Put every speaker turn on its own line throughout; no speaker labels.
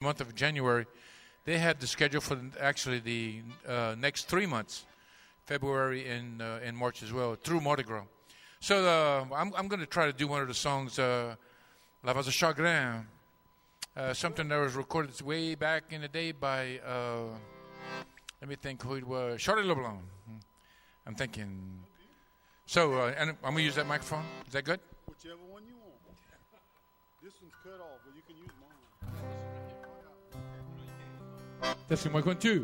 month of January, they had the schedule for the next 3 months, February and March as well, through Mardi Gras. So I'm going to try to do one of the songs, La Vase de Chagrin, something that was recorded way back in the day by, let me think who it was, Charlie LeBlanc. I'm thinking. So, and I'm going to use that microphone. Is that good?
Whichever one you want. This one's cut off, but you can use mine.
Testing 1, 2.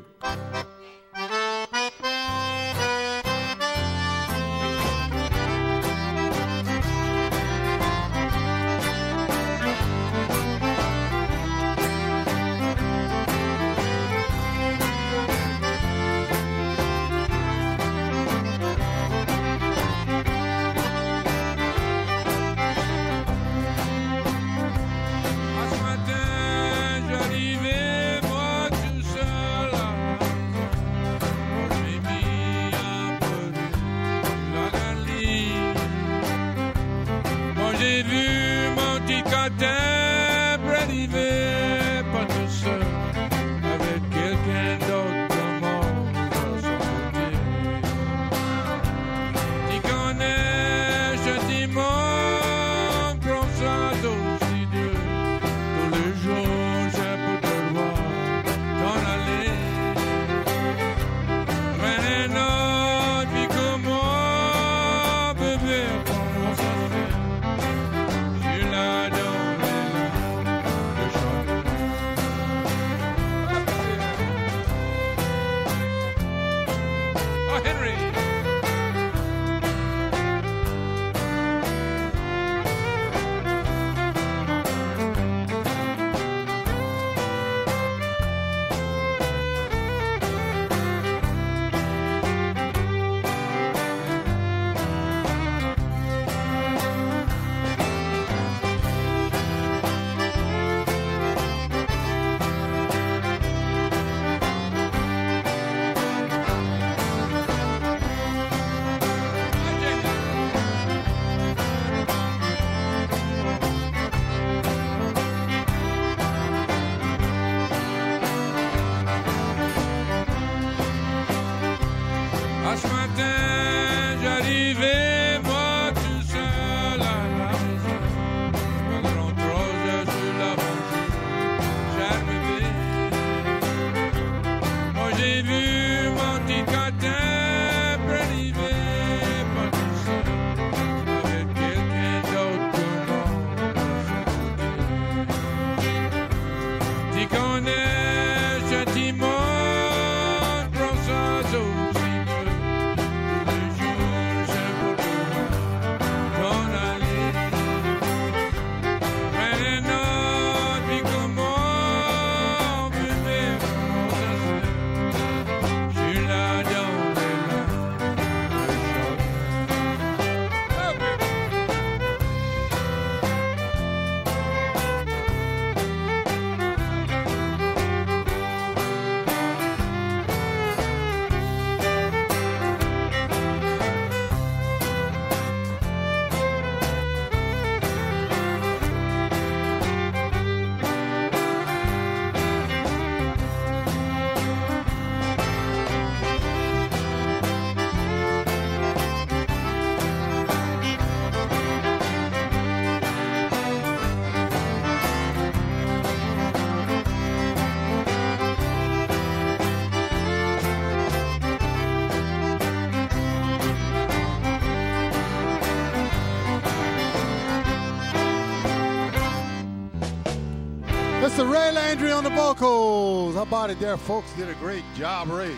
Mr. Ray Landry on the vocals. How about it there, folks? Did a great job, Ray.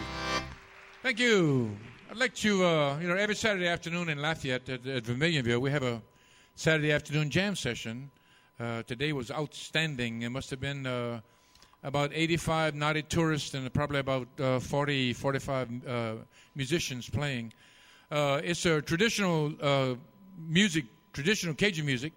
Thank you. I'd like to, every Saturday afternoon in Lafayette at Vermilionville, we have a Saturday afternoon jam session. Today was outstanding. It must have been about 85 naughty tourists and probably about 40, 45 musicians playing. It's a traditional music, traditional Cajun music,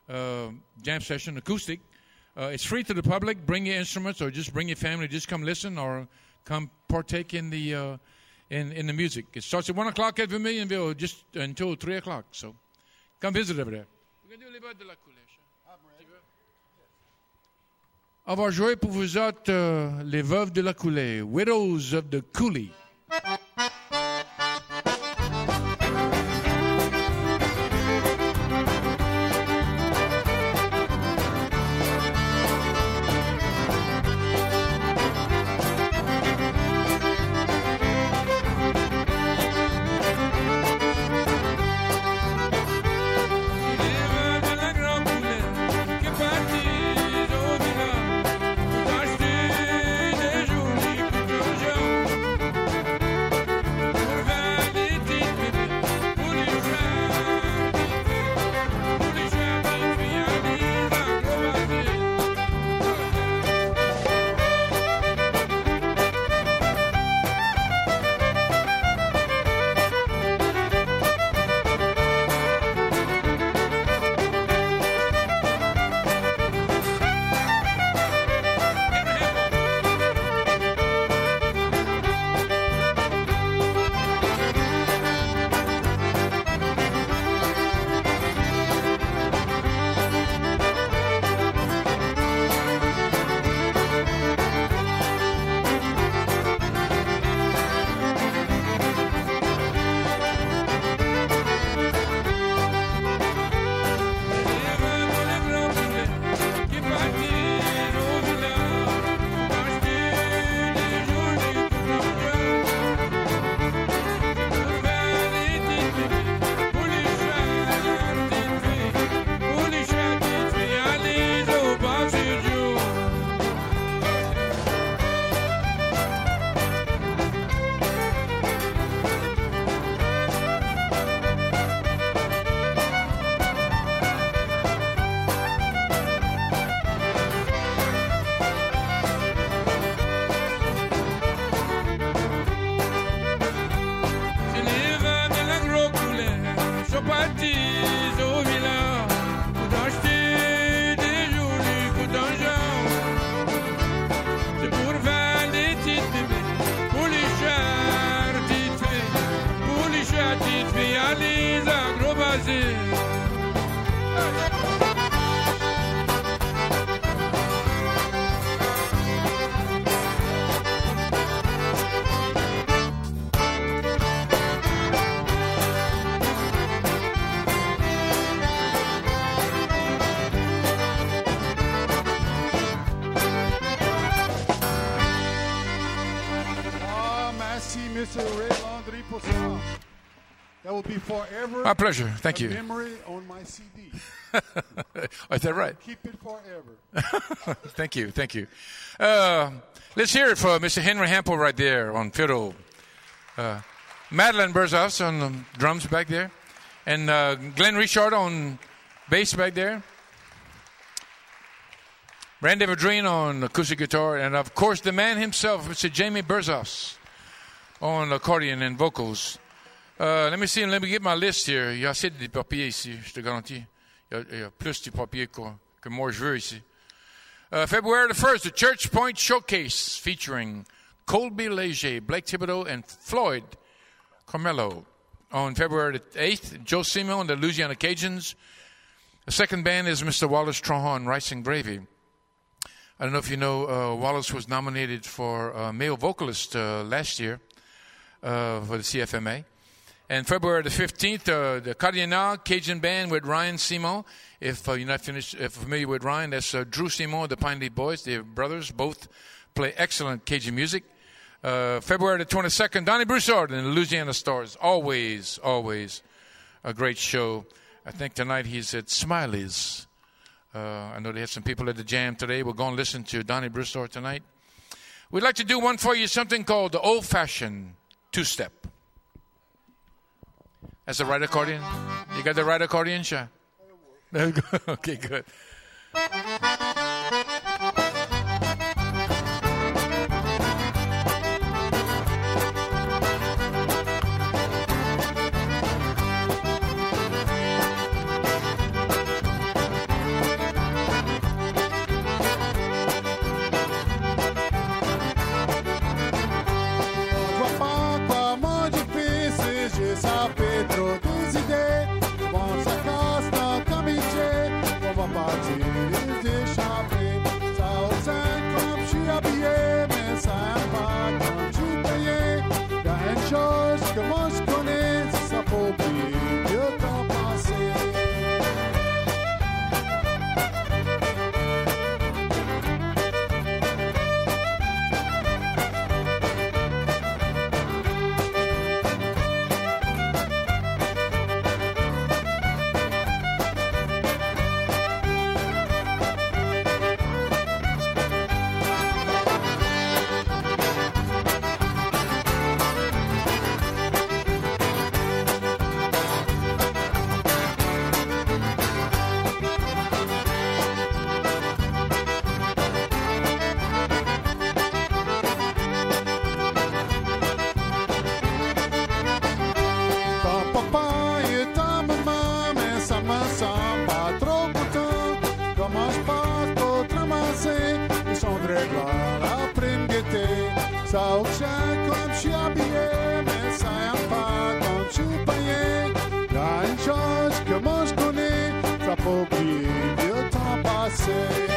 jam session, acoustic. It's free to the public. Bring your instruments or just bring your family. Just come listen or come partake in the music. It starts at 1 o'clock at Vermilionville just until 3 o'clock. So come visit over there. We're going to do Les Bottes de la Coulèche. On va jouer pour vous autres les veuves de la coulée, Widows of the Coulee.
That will be forever.
My pleasure. Thank you.
Memory on my CD.
Is that right?
Keep it forever.
Thank you. Thank you. Let's hear it for Mr. Henry Hampel right there on fiddle. Madeline Berzos on the drums back there. And Glenn Richard on bass back there. Randy Vadrine on acoustic guitar. And, of course, the man himself, Mr. Jamie Berzos, on accordion and vocals. Let me see, let me get my list here. Il y a assez de papiers ici, je te garantis. Il y a plus de papiers que moi je veux ici. February the 1st, the Church Point Showcase featuring Colby Leger, Blake Thibodeau, and Floyd Carmelo. On February the 8th, Joe Simon, the Louisiana Cajuns. The second band is Mr. Wallace Trahan, Rice and Gravy. I don't know if you know, Wallace was nominated for male vocalist last year for the CFMA. And February the 15th, the Cardiana Cajun Band with Ryan Simon. If you're not familiar with Ryan, that's Drew Simon, the Pine Leaf Boys. They're brothers. Both play excellent Cajun music. February the 22nd, Donnie Broussard and the Louisiana Stars. Always a great show. I think tonight he's at Smiley's. I know they have some people at the jam today. We're going to listen to Donnie Broussard tonight. We'd like to do one for you, something called the old-fashioned two-step. That's the right accordion? You got the right accordion, Sha? Okay, good.
Todas ideias vão se acostar, caminhar, como a partir de Ça obtient comme je suis habillé, mais ça y a pas quand je suis payé. Y'a une chose que moi je connais, ça faut oublier le temps passé.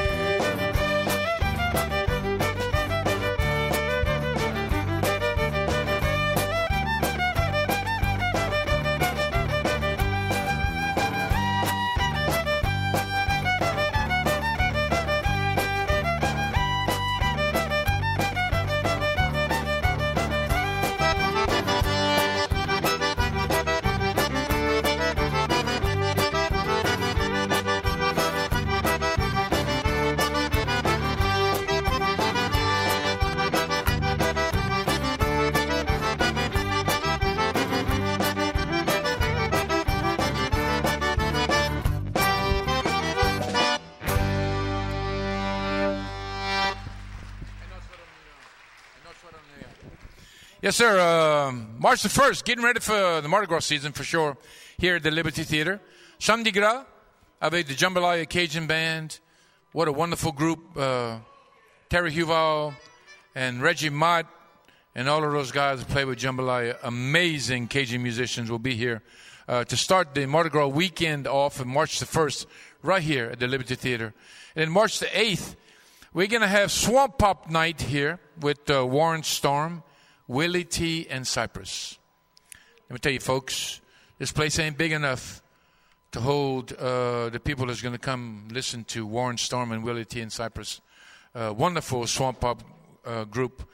Yes, sir. March the 1st, getting ready for the Mardi Gras season for sure here at the Liberty Theater. Samedi Gras avec the Jambalaya Cajun Band. What a wonderful group. Terry Huval and Reggie Mott and all of those guys that play with Jambalaya. Amazing Cajun musicians will be here to start the Mardi Gras weekend off on March the 1st right here at the Liberty Theater. And then March the 8th, we're going to have Swamp Pop Night here with Warren Storm, Willie T, and Cypress. Let me tell you, folks, this place ain't big enough to hold the people that's going to come listen to Warren Storm and Willie T and Cypress. Wonderful Swamp Pop group.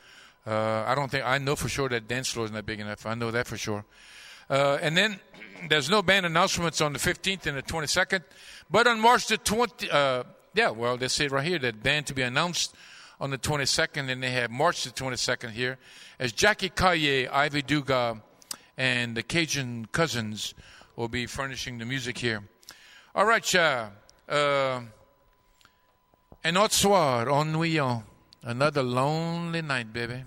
I know for sure that dance floor is not big enough. I know that for sure. And then there's no band announcements on the 15th and the 22nd. But on March the 20th, they say it right here, that band to be announced on the 22nd, and they have March the 22nd here, as Jackie Caillé, Ivy Dugas, and the Cajun Cousins will be furnishing the music here. All right, un autre soir ennuyant, another lonely night, baby.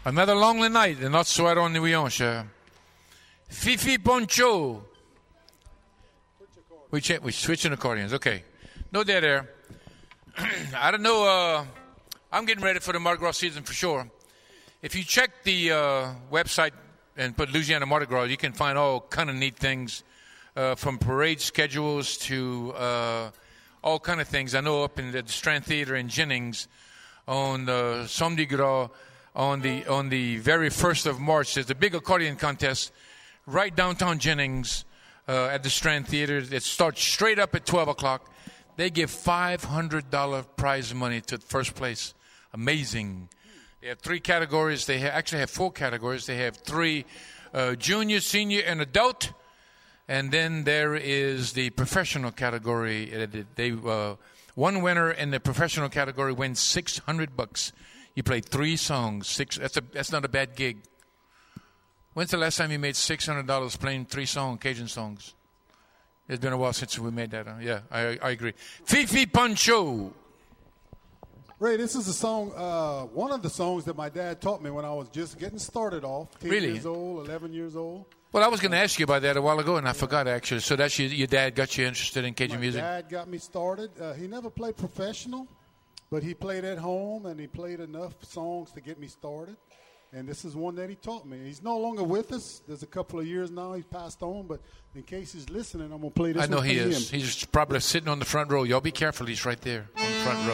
Another lonely night, and not soir on nuit, cher. Fifi Poncho. We switching accordions. Okay. No dead air. I don't know. I'm getting ready for the Mardi Gras season for sure. If you check the website and put Louisiana Mardi Gras, you can find all kind of neat things, from parade schedules to all kind of things. I know up in the Strand Theater in Jennings on Samedi Gras on the very 1st of March, there's a big accordion contest right downtown Jennings at the Strand Theater. It starts straight up at 12 o'clock. They give $500 prize money to first place. Amazing. They have 3 categories. They actually have 4 categories. They have 3 junior, senior, and adult. And then there is the professional category. One winner in the professional category wins $600. You play 3 songs. That's not a bad gig. When's the last time you made $600 playing 3 Cajun songs? It's been a while since we made that. Yeah, I agree. Fifi Poncho.
Ray, this is a song, one of the songs that my dad taught me when I was just getting started off. 10 years old, 11 years old.
Well, I was going to ask you about that a while ago, and I forgot, actually. So that's your dad got you interested in Cajun music?
My dad got me started. He never played professional, but he played at home, and he played enough songs to get me started. And this is one that he taught me. He's no longer with us. There's a couple of years now. He's passed on, but in case he's listening, I'm going to play this one.
I know he is.
Him.
He's probably sitting on the front row. Y'all be careful. He's right there on the front row.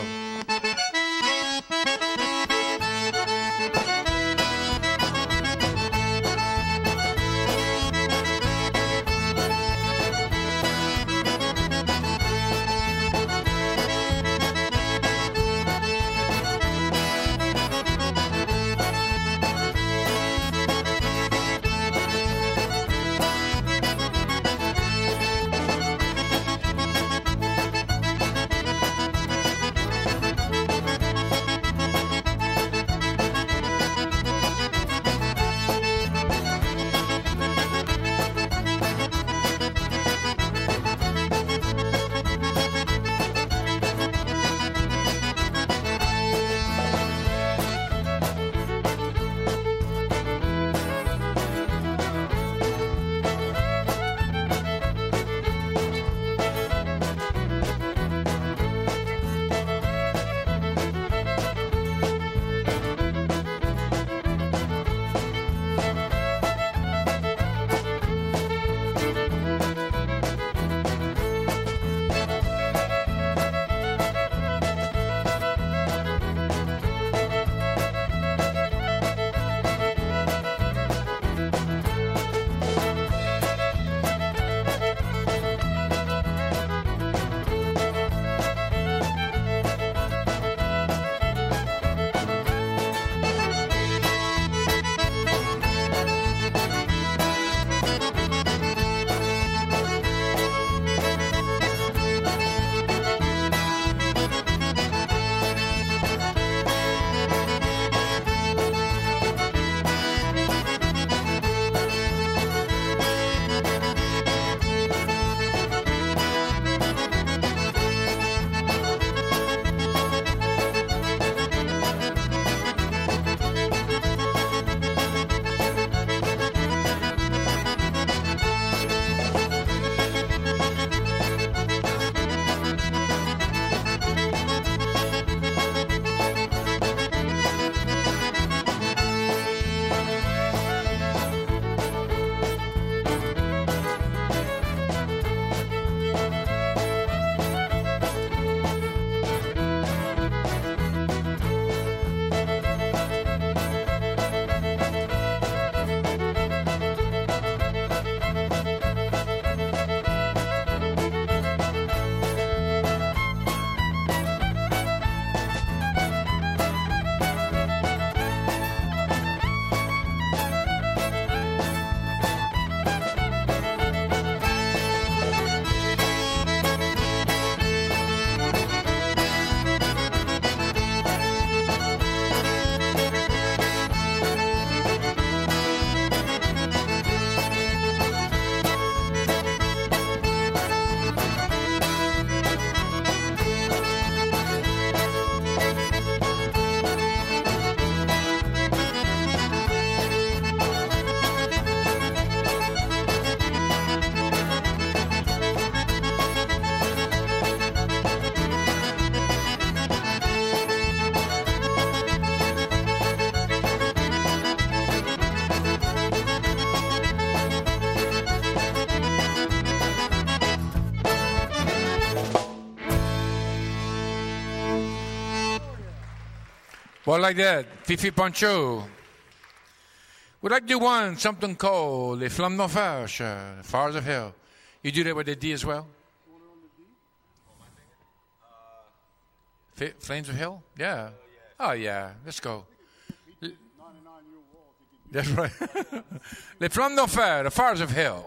Well, like that, Fifi Poncho. We'd like to do something called Les Flammes d'Enfer, Fires of Hell. You do that with the D as well? Flames of Hell? Yeah. Oh, yeah. Let's go. That's right. Les Flammes d'Enfer, the Fires of Hell.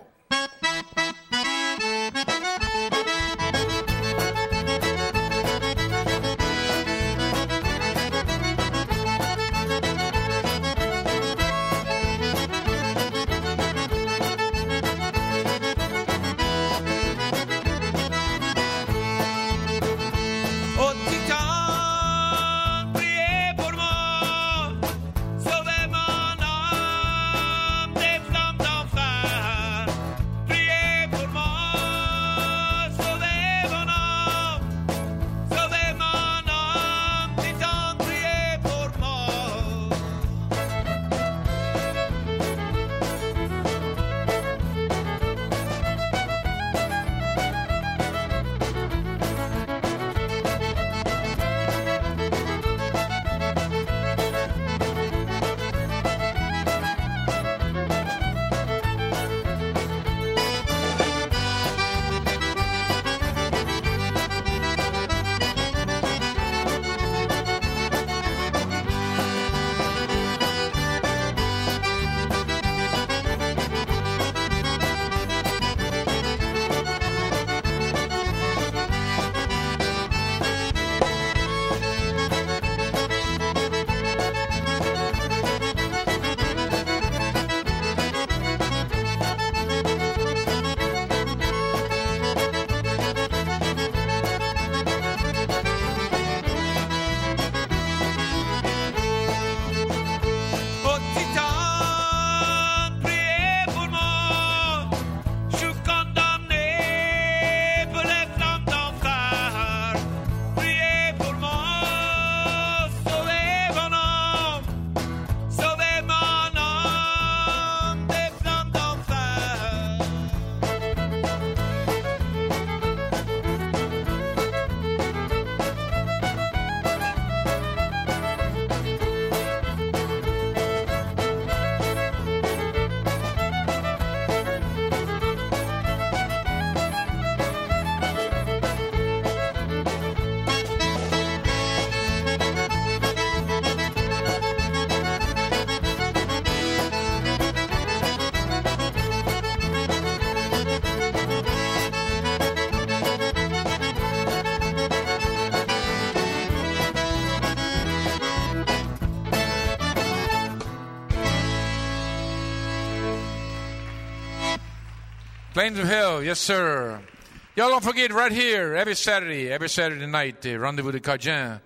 Flames of Hell, yes, sir. Y'all don't forget, right here, every Saturday night, Rendezvous de Cajun.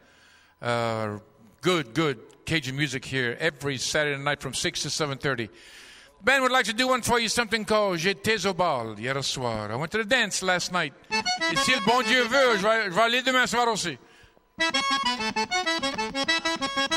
Good Cajun music here every Saturday night from 6 to 7:30. The band would like to do one for you, something called J'étais au bal hier soir. I went to the dance last night. Et si le bon Dieu veut, je vais aller demain soir aussi.